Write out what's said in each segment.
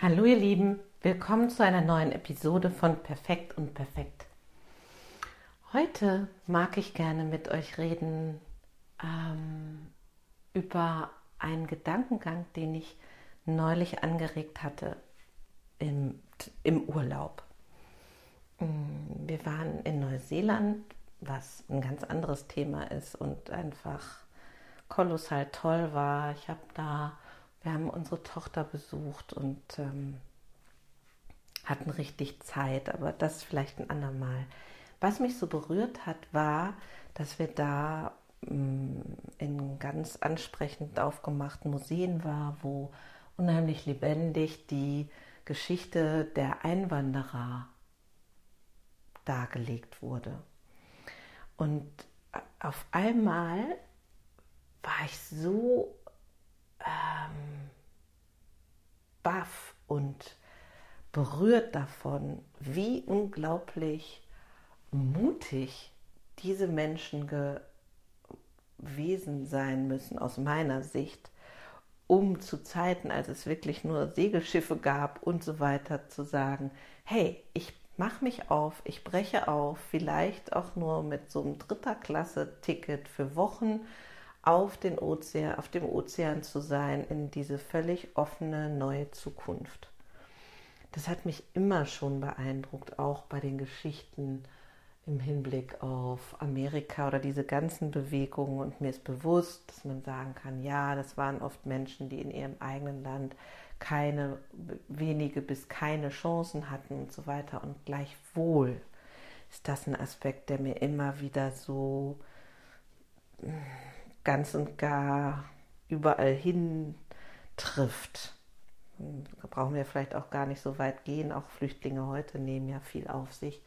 Hallo ihr Lieben, willkommen zu einer neuen Episode von Perfekt und Perfekt. Heute mag ich gerne mit euch reden über einen Gedankengang, den ich neulich angeregt hatte im Urlaub. Wir waren in Neuseeland, was ein ganz anderes Thema ist und einfach kolossal toll war. Wir haben unsere Tochter besucht und hatten richtig Zeit, aber das vielleicht ein andermal. Was mich so berührt hat, war, dass wir da in ganz ansprechend aufgemachten Museen waren, wo unheimlich lebendig die Geschichte der Einwanderer dargelegt wurde. Und auf einmal war ich so baff und berührt davon, wie unglaublich mutig diese Menschen gewesen sein müssen, aus meiner Sicht, um zu Zeiten, als es wirklich nur Segelschiffe gab und so weiter, zu sagen, hey, ich mache mich auf, ich breche auf, vielleicht auch nur mit so einem Dritter-Klasse-Ticket für Wochen auf dem Ozean zu sein, in diese völlig offene neue Zukunft. Das hat mich immer schon beeindruckt, auch bei den Geschichten im Hinblick auf Amerika oder diese ganzen Bewegungen. Und mir ist bewusst, dass man sagen kann, ja, das waren oft Menschen, die in ihrem eigenen Land wenige bis keine Chancen hatten und so weiter. Und gleichwohl ist das ein Aspekt, der mir immer wieder so ganz und gar überall hin trifft. Da brauchen wir vielleicht auch gar nicht so weit gehen. Auch Flüchtlinge heute nehmen ja viel auf sich.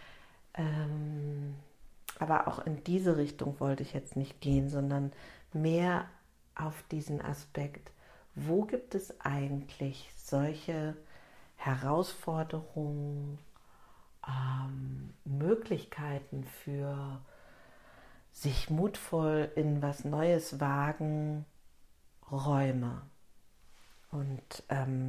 Aber auch in diese Richtung wollte ich jetzt nicht gehen, sondern mehr auf diesen Aspekt, wo gibt es eigentlich solche Herausforderungen, Möglichkeiten für sich mutvoll in was Neues wagen, Räume. Und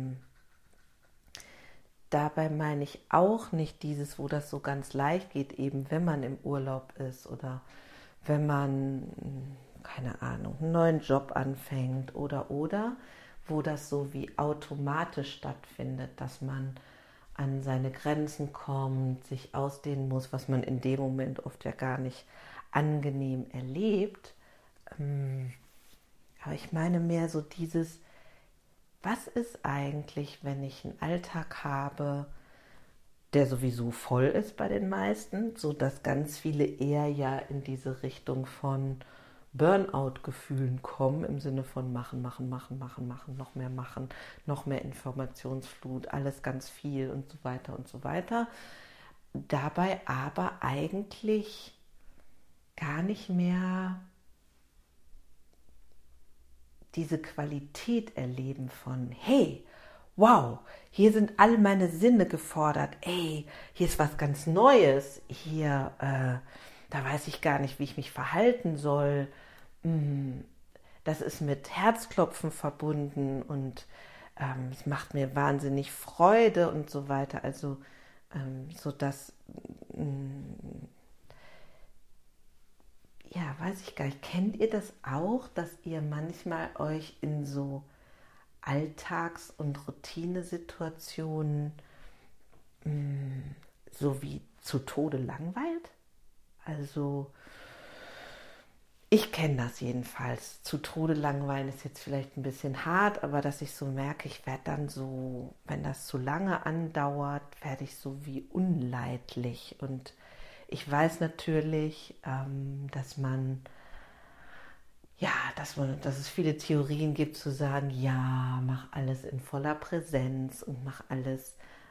dabei meine ich auch nicht dieses, wo das so ganz leicht geht, eben wenn man im Urlaub ist oder wenn man, keine Ahnung, einen neuen Job anfängt oder, wo das so wie automatisch stattfindet, dass man an seine Grenzen kommt, sich ausdehnen muss, was man in dem Moment oft ja gar nicht angenehm erlebt. Aber ich meine mehr so dieses, was ist eigentlich, wenn ich einen Alltag habe, der sowieso voll ist bei den meisten, sodass ganz viele eher ja in diese Richtung von Burnout-Gefühlen kommen, im Sinne von machen, noch mehr Informationsflut, alles ganz viel und so weiter und so weiter. Dabei aber eigentlich gar nicht mehr diese Qualität erleben von, hey, wow, hier sind all meine Sinne gefordert, ey, hier ist was ganz Neues, hier, da weiß ich gar nicht, wie ich mich verhalten soll, das ist mit Herzklopfen verbunden und es macht mir wahnsinnig Freude und so weiter, also so dass ja, weiß ich gar nicht. Kennt ihr das auch, dass ihr manchmal euch in so Alltags- und Routinesituationen so wie zu Tode langweilt? Also ich kenne das jedenfalls. Zu Tode langweilen ist jetzt vielleicht ein bisschen hart, aber dass ich so merke, ich werde dann so, wenn das zu lange andauert, werde ich so wie unleidlich. Und ich weiß natürlich, dass es viele Theorien gibt, zu sagen, ja, mach alles in voller Präsenz und mach alles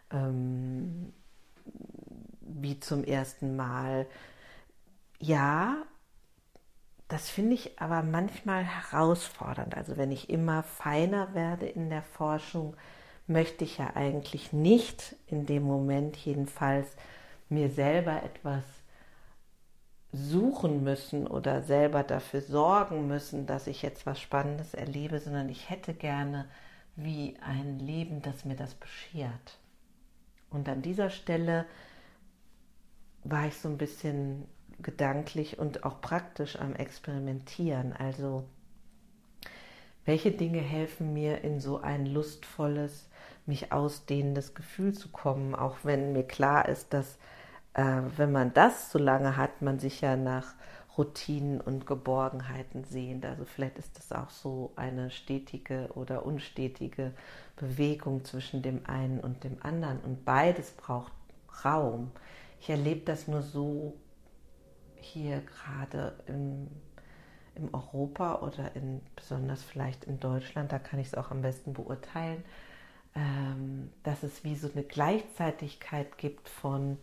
wie zum ersten Mal. Ja, das finde ich aber manchmal herausfordernd. Also wenn ich immer feiner werde in der Forschung, möchte ich ja eigentlich nicht in dem Moment jedenfalls mir selber etwas suchen müssen oder selber dafür sorgen müssen, dass ich jetzt was Spannendes erlebe, sondern ich hätte gerne wie ein Leben, das mir das beschert. Und an dieser Stelle war ich so ein bisschen gedanklich und auch praktisch am Experimentieren. Also welche Dinge helfen mir in so ein lustvolles, mich ausdehnendes Gefühl zu kommen, auch wenn mir klar ist, dass wenn man das so lange hat, man sich ja nach Routinen und Geborgenheiten sehnt. Also vielleicht ist das auch so eine stetige oder unstetige Bewegung zwischen dem einen und dem anderen. Und beides braucht Raum. Ich erlebe das nur so hier gerade im Europa oder besonders vielleicht in Deutschland, da kann ich es auch am besten beurteilen, dass es wie so eine Gleichzeitigkeit gibt von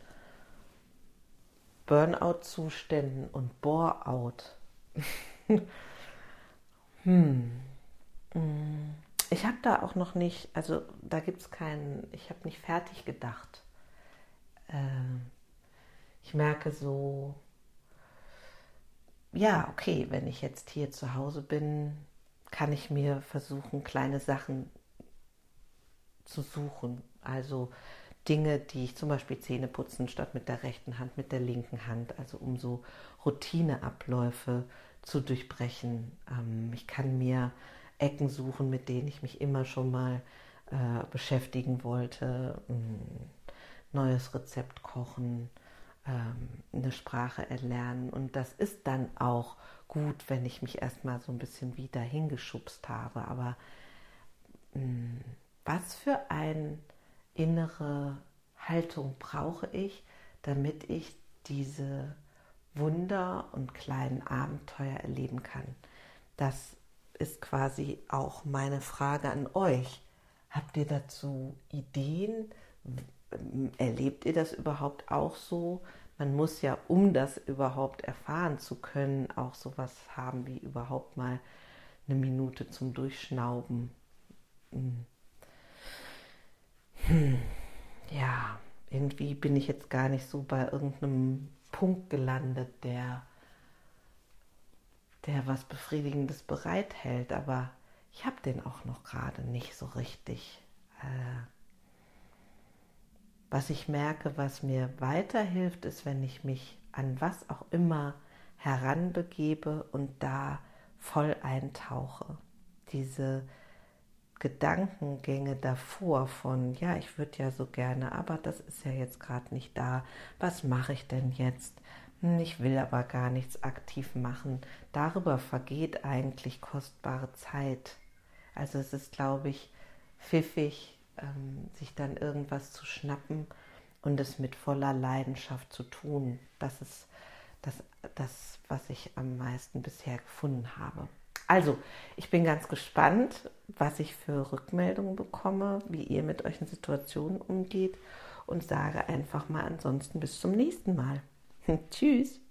Burnout-Zuständen und Bore-out. Ich habe da auch noch nicht, also da gibt es keinen, ich habe nicht fertig gedacht. Ich merke so, ja, okay, wenn ich jetzt hier zu Hause bin, kann ich mir versuchen, kleine Sachen zu suchen. Also Dinge, die ich zum Beispiel Zähne putzen, statt mit der rechten Hand, mit der linken Hand, also um so Routineabläufe zu durchbrechen. Ich kann mir Ecken suchen, mit denen ich mich immer schon mal beschäftigen wollte. Neues Rezept kochen, eine Sprache erlernen. Und das ist dann auch gut, wenn ich mich erstmal so ein bisschen wieder hingeschubst habe. Aber was für eine innere Haltung brauche ich, damit ich diese Wunder und kleinen Abenteuer erleben kann? Das ist quasi auch meine Frage an euch. Habt ihr dazu Ideen? Erlebt ihr das überhaupt auch so? Man muss ja, um das überhaupt erfahren zu können, auch sowas haben wie überhaupt mal eine Minute zum Durchschnauben. Ja, irgendwie bin ich jetzt gar nicht so bei irgendeinem Punkt gelandet, der was Befriedigendes bereithält, aber ich habe den auch noch gerade nicht so richtig. Was ich merke, was mir weiterhilft, ist, wenn ich mich an was auch immer heranbegebe und da voll eintauche. Diese Gedankengänge davor von, ja, ich würde ja so gerne, aber das ist ja jetzt gerade nicht da. Was mache ich denn jetzt? Ich will aber gar nichts aktiv machen. Darüber vergeht eigentlich kostbare Zeit. Also es ist, glaube ich, pfiffig, sich dann irgendwas zu schnappen und es mit voller Leidenschaft zu tun. Das ist das, was ich am meisten bisher gefunden habe. Also, ich bin ganz gespannt, was ich für Rückmeldungen bekomme, wie ihr mit euren Situationen umgeht und sage einfach mal ansonsten bis zum nächsten Mal. Tschüss!